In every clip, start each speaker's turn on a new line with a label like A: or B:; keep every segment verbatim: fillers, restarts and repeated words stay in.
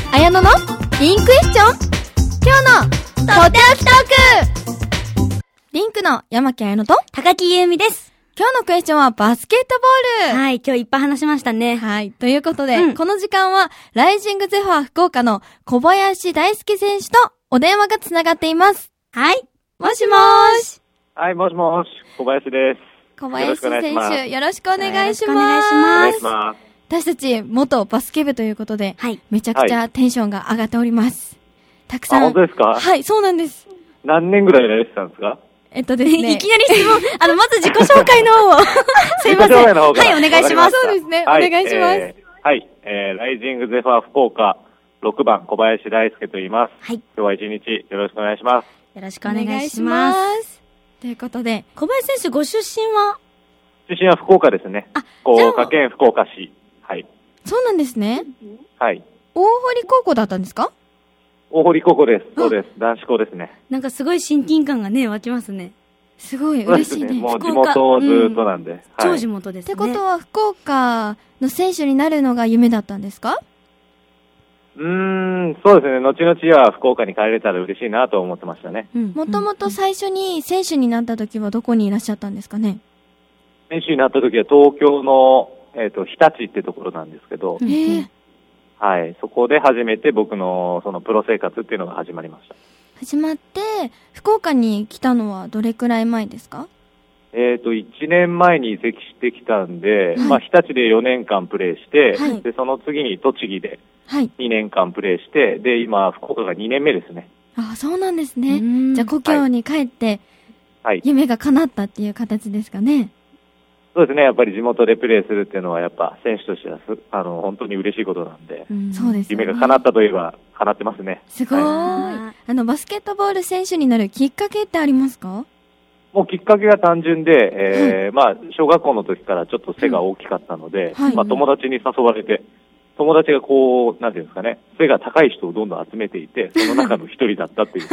A: 綾乃のリンクエスチョン。今日のとっておきトーク。リンクの山木綾乃と
B: 高木優美です。
A: 今日のクエスチョンはバスケットボール。
B: はい、今日いっぱい話しましたね。
A: はい、ということで、うん、この時間はライジングゼファー福岡の小林大輔選手とお電話がつながっています。はい、もしもーし。
C: はい、もしもし、小林です。
A: 小林選手、よろしくお願いします。
B: お願いします。
C: お願いします。
A: 私たち元バスケ部ということで、はい、めちゃくちゃテンションが上がっております。たくさん。
C: あ、本当ですか？
A: はい、そうなんです。
C: 何年ぐらいやられてたんですか？
A: えっとですね。
B: いきなり質問、あの、まず自己紹介の方を。すいません。
C: はい、お
B: 願いします。
A: そうですね、はい、お願いします。
C: えー、はい、えー、ライジングゼファー福岡ろくばん小林大輔と言います。はい。今日は一日よろしくお願いします。
B: よろしくお願いします。
A: ということで、
B: 小林選手ご出身は？
C: 出身は福岡ですね。あ、福岡県福岡市。はい。
A: そうなんですね。
C: はい。
A: 大堀高校だったんですか？
C: 大堀高校です。そうです。男子校ですね。
B: なんかすごい親近感がね、湧きますね。
A: すごい嬉しいね。
C: もう地元ずっとなんで。うん、はい、
B: 超地元ですね。
A: ってことは、福岡の選手になるのが夢だったんですか？
C: うーん、そうですね。後々は福岡に帰れたら嬉しいなと思ってましたね。
A: もともと最初に選手になった時はどこにいらっしゃったんですかね？
C: 選手になった時は東京の、えっと、日立ってところなんですけど、
A: えー、
C: はい、そこで初めて僕のそのプロ生活っていうのが始まりました。
A: 始まって、福岡に来たのはどれくらい前ですか？
C: えっと、いちねんまえに移籍してきたんで、はい、まあ、日立でよねんかんプレーして、はい、で、その次に栃木でにねんかんプレーして、で、今、福岡がにねんめですね。
A: ああ、そうなんですね。じゃあ、故郷に帰って、
C: はい、
A: 夢が叶ったっていう形ですかね。
C: そうですね。やっぱり地元でプレーするっていうのは、やっぱ選手としてはす、あの、本当に嬉しいことなんで、
A: うん、そうですね。
C: 夢が叶ったといえば、叶ってますね。
A: すごーい。はい、あの、バスケットボール選手になるきっかけってありますか？
C: もうきっかけが単純で、えー、はい、まあ、小学校の時からちょっと背が大きかったので、はい、まあ、友達に誘われて、友達がこう、なんていうんですかね、背が高い人をどんどん集めていて、その中の一人だったっていう。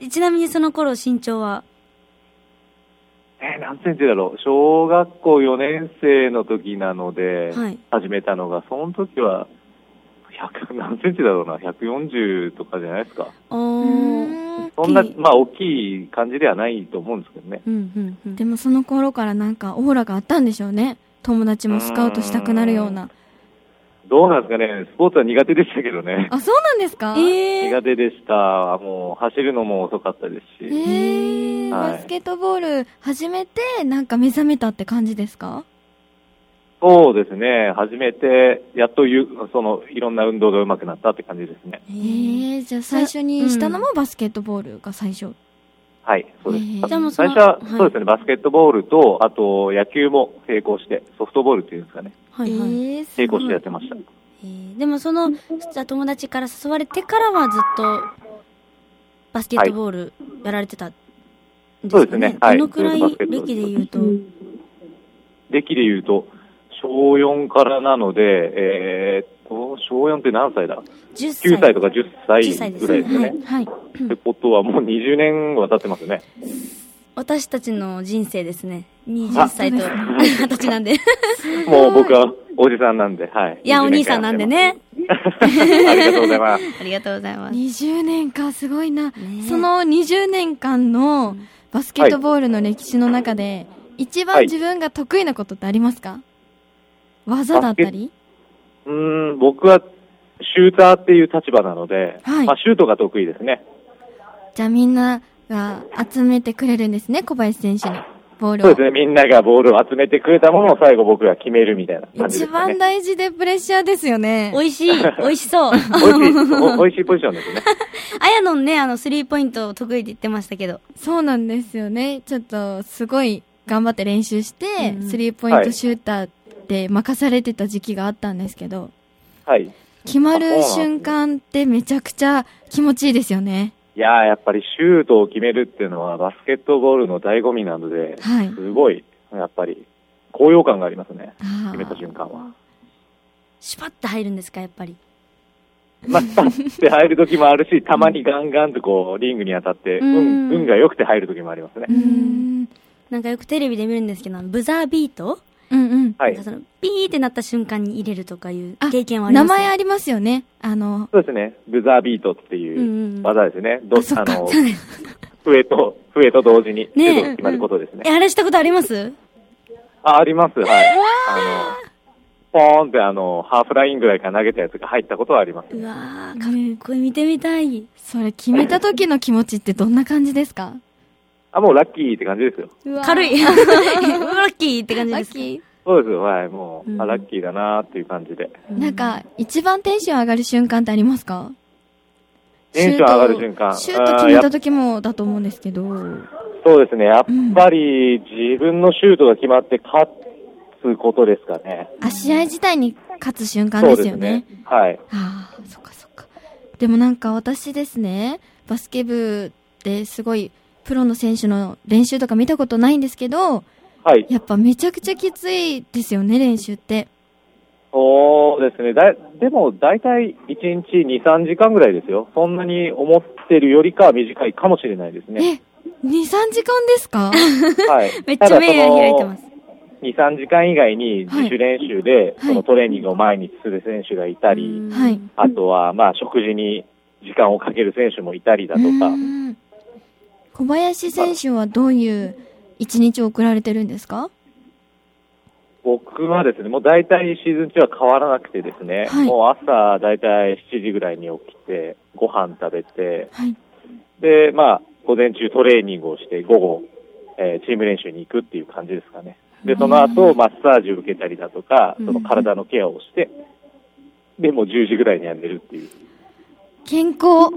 B: ちなみにその頃身長は？
C: えー、何センチだろう。小学校よねん生の時なので、はい、始めたのが、その時は、ひゃく、何センチだろうな、ひゃくよんじゅうとかじゃないですか。
B: お
C: そんな、まあ、大きい感じではないと思うんですけどね。
A: うんうんうん、でもその頃からなんかオーラがあったんでしょうね。友達もスカウトしたくなるような。
C: どうなんですかね。スポーツは苦手でしたけどね。
A: あ、そうなんですか？
C: えー、苦手でした。もう、走るのも遅かったですし。
A: えーはい、バスケットボール始めて、なんか目覚めたって感じですか？
C: そうですね。始めて、やっとゆ、その、いろんな運動が上手くなったって感じですね。
A: えー、じゃあ最初にしたのもバスケットボールが最初？
C: はい、そうです。えー、
B: じゃあもう
C: 最初は、はい、そうですね、バスケットボールと、あと、野球も並行して、ソフトボールっていうんですかね。
B: はいはい。
C: 並行してやってました。
B: えー、でもその、じゃあ友達から誘われてからはずっと、バスケットボールやられてたんですかね？
C: そうですね。はい。
B: どのくらい歴で言うと？
C: 歴で言うと、しょうよんからなので、えー、っと、しょうよんって何歳だ？
B: じゅっさい。
C: きゅうさいとかじゅっさいぐらいですよね。
A: はい。
C: ってことはもうにじゅうねんは経ってますね。
B: 私たちの人生ですね。にじゅっさいとはたちなんで。
C: もう僕はおじさんなんで、はい。
B: いや、お兄さんなんでね。
C: ありがとうございます。
B: ありがとうございます。
A: にじゅうねんか、すごいな。ね、そのにじゅうねんかんのバスケットボールの歴史の中で、はい、一番自分が得意なことってありますか？技だったり？
C: うーん、僕はシューターっていう立場なので、はい、まあ、シュートが得意ですね。
A: じゃあみんなが集めてくれるんですね、小林選手にボールを。
C: そうですね、みんながボールを集めてくれたものを最後僕が決めるみたいな感じですね。
A: 一番大事でプレッシャーですよね。
B: 美味しい、美味しそう。
C: 美味しい、美味しいポジションですね。
B: あやのんね、あの、スリーポイント得意って言ってましたけど。
A: そうなんですよね。ちょっと、すごい頑張って練習して、うん、スリーポイントシューターって任されてた時期があったんですけど、
C: はい。
A: 決まる瞬間ってめちゃくちゃ気持ちいいですよね。
C: いやー、やっぱりシュートを決めるっていうのはバスケットボールの醍醐味なので、はい、すごい、やっぱり、高揚感がありますね。決めた瞬間は。
B: シュパッて入るんですか、やっぱり。
C: まあ、スパッて入る時もあるし、たまにガンガンとこう、リングに当たって、うん、運が良くて入る時もありますね。
B: うん。なんかよくテレビで見るんですけど、ブザービート
A: うんうん。
C: はい。
B: その、ピーってなった瞬間に入れるとかいう経験はありますか？
A: 名前ありますよね。あの、
C: そうですね。ブザービートっていう技ですね。ど、
A: あ、そっか。
C: あの、笛と、笛と同時に、ねえ、決まることですね。
B: え、あれしたことあります？
C: あ、あります。はい。あの、ポーンってあの、ハーフラインぐらいから投げたやつが入ったことはあります、ね。
B: うわー、かっこいい。見てみたい。
A: それ決めた時の気持ちってどんな感じですか？
C: あ、もうラッキーって感じですよ。
B: 軽い。ラッキーって感じですか？ラッキー。
C: そうですよ。はい。もう、うん、あ、ラッキーだなーっていう感じで。
A: なんか、一番テンション上がる瞬間ってありますか？
C: テンション上がる瞬間。
A: シュート決めた時もだと思うんですけど。
C: そうですね。やっぱり、自分のシュートが決まって勝つことですかね。
A: あ、試合自体に勝つ瞬間ですよね。
C: そうですね。はい。
A: ああ、そっかそっか。でもなんか私ですね、バスケ部ですごい、プロの選手の練習とか見たことないんですけど、
C: はい。
A: やっぱめちゃくちゃきついですよね、練習って。
C: そうですね。だ、でも大体いちにちに、さんじかんぐらいですよ。そんなに思ってるよりかは短いかもしれないですね。
A: え、に、さんじかんですか？
C: はい。
B: めっちゃ目が開いてます。
C: に、さんじかん以外に自主練習で、そのトレーニングを毎日する選手がいたり、はい、あとはまあ食事に時間をかける選手もいたりだとか。
A: 小林選手はどういう一日を送られてるんですか？
C: 僕はですね、もう大体シーズン中は変わらなくてですね、はい、もう朝大体しちじぐらいに起きて、ご飯食べて、はい、で、まあ、午前中トレーニングをして、午後、えー、チーム練習に行くっていう感じですかね。で、その後、マッサージを受けたりだとか、その体のケアをして、で、もうじゅうじぐらいには寝るっていう。
A: 健康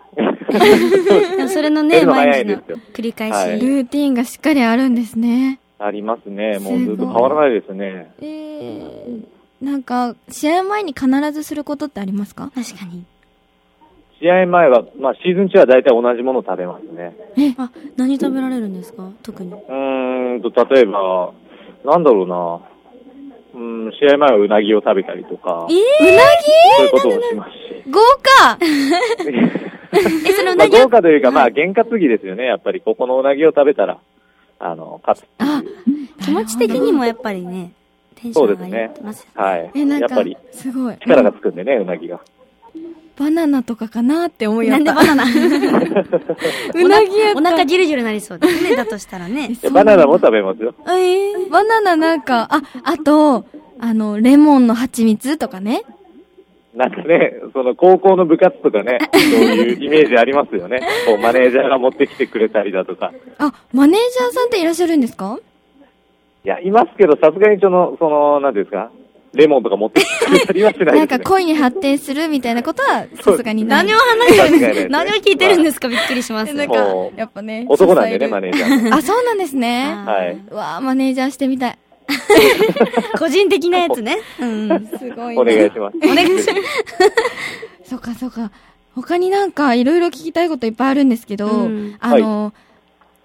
B: それのね、毎日の繰り返し、はい。
A: ルーティンがしっかりあるんですね。
C: ありますね。もうずっと変わらないですね。
A: えー、なんか、試合前に必ずすることってありますか？
B: 確かに。
C: 試合前は、まあシーズン中は大体同じものを食べますね。
B: え、あ、何食べられるんですか？特に。う
C: ーんと、例えば、なんだろうな。うん、試合前はうなぎを食べたりとか。
A: えー、うなぎ？
C: そういうこともしますし。
A: 豪華
B: え、そのう
C: なぎ、まあ、豪華というか、まあ、験担ぎですよね。やっぱり、ここのうなぎを食べたら、あの、勝つ。あ、
B: 気持ち的にもやっぱりね、テンションが上がってますよね。
C: はい。え、なんか、やっぱり、
A: すごい。
C: 力がつくんでね、うなぎが。
A: バナナとかかなって思いや
B: った。なんでバナナ
A: うなぎやった。
B: お腹ギュルギュルなりそうですね。だとしたらね。
C: バナナも食べますよ。
A: えー、バナナなんか、あ、あと、あの、レモンの蜂蜜とかね。
C: なんかね、その高校の部活とかね、そういうイメージありますよね。こう、マネージャーが持ってきてくれたりだとか。
A: あ、マネージャーさんっていらっしゃるんですか？
C: いや、いますけど、さすがにその、その、なんていうんですか、レモンとか持ってきてくれたりはしないですね。
A: なんか恋に発展するみたいなことは、さすがにない。
B: 何を話してるんですか？何を聞いてるんですか？びっくりします。
A: なんか、やっぱね。
C: 男なんでね、マネージャー。
A: あ、そうなんですね。
C: はい。
A: うわぁ、マネージャーしてみたい。
B: 個人的なやつね。
A: うん、すごい。
C: お願いします。
B: お願いします。
A: そうか、そうか。他になんかいろいろ聞きたいこといっぱいあるんですけど、うん、あの、はい、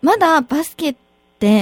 A: まだバスケって、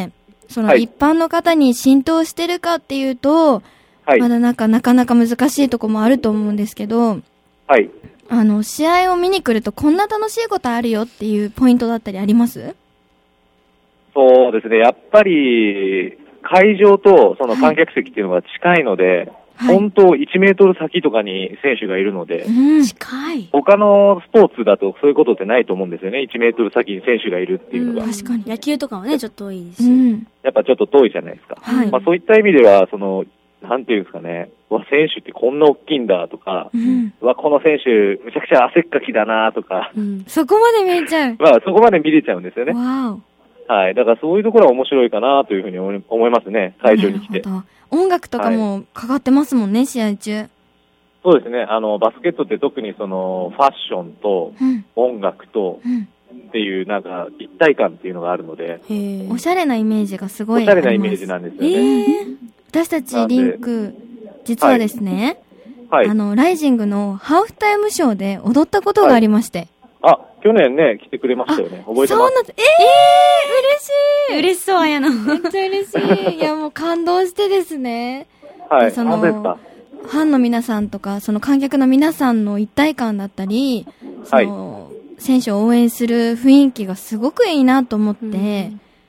A: その一般の方に浸透してるかっていうと、はい、まだなんかなかなか難しいとこもあると思うんですけど、
C: はい。
A: あの、試合を見に来るとこんな楽しいことあるよっていうポイントだったりあります？
C: そうですね。やっぱり、会場とその観客席っていうのが近いので、はい、本当いちメートル先とかに選手がいるので、
A: うん、近い。
C: 他のスポーツだとそういうことってないと思うんですよね。いちメートル先に選手がいるっていうのが。
A: うん、確かに。
B: 野球とかはね、ちょっと遠いですし、
A: うん。
C: やっぱちょっと遠いじゃないですか。はい、まあそういった意味では、その、なんていうんですかね、わ、選手ってこんな大きいんだとか、うん、わ、この選手、めちゃくちゃ汗っかきだなとか、
A: うん、そこまで見えちゃう。
C: まあそこまで見れちゃうんですよね。
A: わ
C: お。はい。だからそういうところは面白いかなというふうに思いますね、会場に来て。
A: 音楽とかもかかってますもんね、はい、試合中。
C: そうですね。あの、バスケットって特にその、ファッションと、音楽と、っていう、なんか、一体感っていうのがあるので。
A: へー。おしゃれなイメージがすごい
C: おしゃれなイメージなんですよね。
A: えー、私たちリンク、実はですね、はい、あの、ライジングのハーフタイムショーで踊ったことがありまして。
C: はい、あ、去年ね、来てくれましたよね。覚えてます。
A: そうなんです。えー、嬉しい。
B: 嬉しそう、あやの。
A: めっちゃ嬉しい。いや、もう感動してですね。
C: はい。
A: その、ファンの皆さんとか、その観客の皆さんの一体感だったり、その、はい、選手を応援する雰囲気がすごくいいなと思って、うん、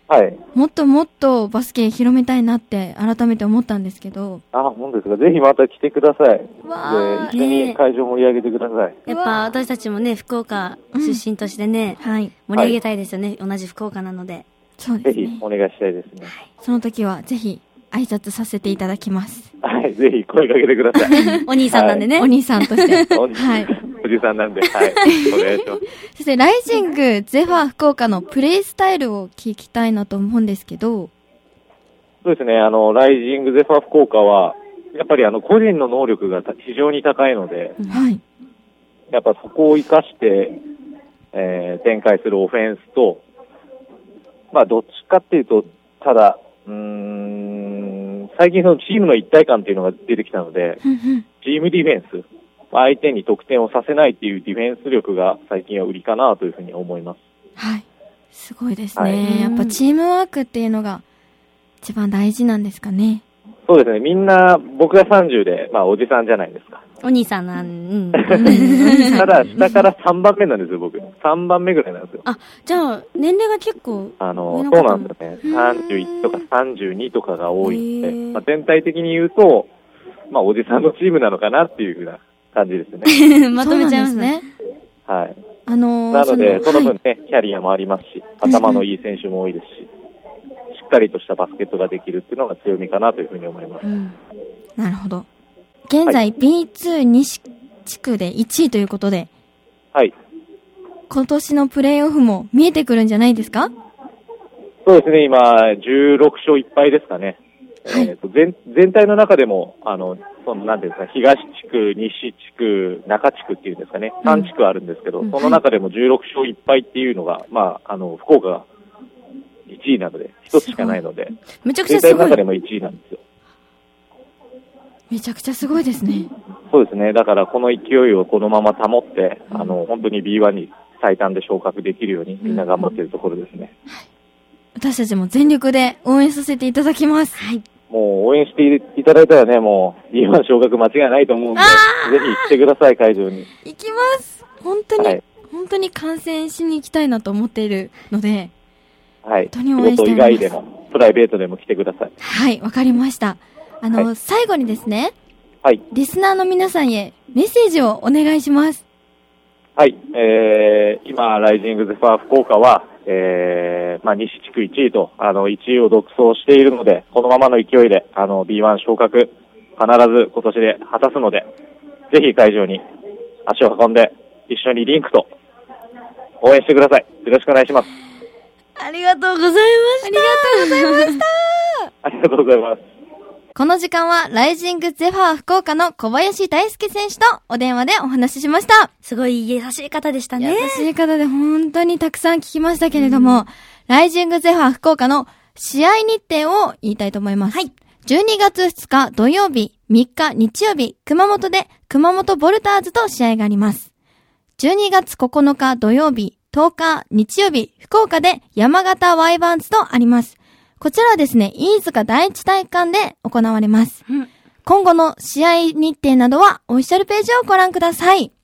C: はい。
A: もっともっとバスケ広めたいなって改めて思ったんですけど。
C: あ、本当ですか。ぜひまた来てください。
A: わ
C: で、一緒に会場盛り上げてください。
B: やっぱ私たちもね、福岡出身としてね、うん、はい、盛り上げたいですよね、はい。同じ福岡なので。
A: そうですね。
C: ぜひお願いしたいですね。
A: その時はぜひ挨拶させていただきます。
C: はい、ぜひ声かけてください。
B: お兄さんなんでね。
A: はい、お兄さんとして。はい。
C: おじさんなんで、はい。お願いします。
A: そして、ライジングゼファー福岡のプレイスタイルを聞きたいなと思うんですけど。
C: そうですね、あの、ライジングゼファー福岡は、やっぱりあの、個人の能力が非常に高いので、
A: はい。
C: やっぱそこを活かして、えー、展開するオフェンスと、まあ、どっちかっていうと、ただ、うーん、最近そのチームの一体感っていうのが出てきたので、チームディフェンス、相手に得点をさせないっていうディフェンス力が最近は売りかなというふうに思います。
A: はい。すごいですね。はい、やっぱチームワークっていうのが一番大事なんですかね。
C: そうですね。みんな、僕がさんじゅうで、まあおじさんじゃないですか。
B: お兄さんなん、うん。
C: ただ、下からさんばんめなんですよ、僕。さんばんめぐらいなんですよ。
B: あ、じゃあ、年齢が結構。
C: あの、そうなんですよね。さんじゅういちとかさんじゅうにとかが多いので、まあ、全体的に言うと、まあ、おじさんのチームなのかなっていうふうな感じですね。
B: まとめちゃいますね。
C: はい。
A: あのー、
C: なので、その分ね、
A: はい、
C: キャリアもありますし、頭のいい選手も多いですし、しっかりとしたバスケットができるっていうのが強みかなというふうに思います。うん、
A: なるほど。現在、はい、ビーツー 西地区でいちいということで、
C: はい。
A: 今年のプレーオフも見えてくるんじゃないですか？
C: そうですね、今、じゅうろくしょういっぱいですかね。はい、えーと、全、全体の中でも、あの、その、なんていうんですか、東地区、西地区、中地区っていうんですかね、さん地区あるんですけど、うん、その中でもじゅうろくしょういっぱいっていうのが、まあ、あの、福岡がいちいなので、ひとつしかないので、
B: めちゃくちゃすごい。
C: 全体の中でもいちいなんですよ。
A: めちゃくちゃすごいですね。
C: そうですね。だからこの勢いをこのまま保って、うん、あの、本当に ビーワン に最短で昇格できるようにみんな頑張っているところですね。
A: うん、はい。私たちも全力で応援させていただきます。はい。
C: もう応援していただいたらね、もう ビーワン 昇格間違いないと思うんで、ぜひ来てください、会場に。
A: 行きます。本当に、はい、本当に観戦しに行きたいなと思っているので、
C: はい。
A: 本当に応援しています。
C: 仕事以外でも、プライベートでも来てください。
A: はい、わかりました。あの、はい、最後にですね、
C: はい。
A: リスナーの皆さんへメッセージをお願いします。
C: はい。えー、今、ライジングゼファー福岡は、えー、まあ、西地区いちいと、あの、いちいを独走しているので、このままの勢いで、あの、ビーワン 昇格、必ず今年で果たすので、ぜひ会場に足を運んで、一緒にリンクと、応援してください。よろしくお願いします。
B: ありがとうございました。
A: ありがとうございました。
C: ありがとうございます。
A: この時間は、ライジングゼファー福岡の小林大輔選手とお電話でお話ししました。
B: すごい優しい方でしたね。
A: 優しい方で本当にたくさん聞きましたけれども、ライジングゼファー福岡の試合日程を言いたいと思います。はい。じゅうにがつふつか土曜日、みっか日曜日、熊本で熊本ボルターズと試合があります。じゅうにがつここのか土曜日、とおか日曜日、福岡で山形ワイバーンズとあります。こちらはですね、飯塚第一体育館で行われます。うん、今後の試合日程などはオフィシャルページをご覧ください。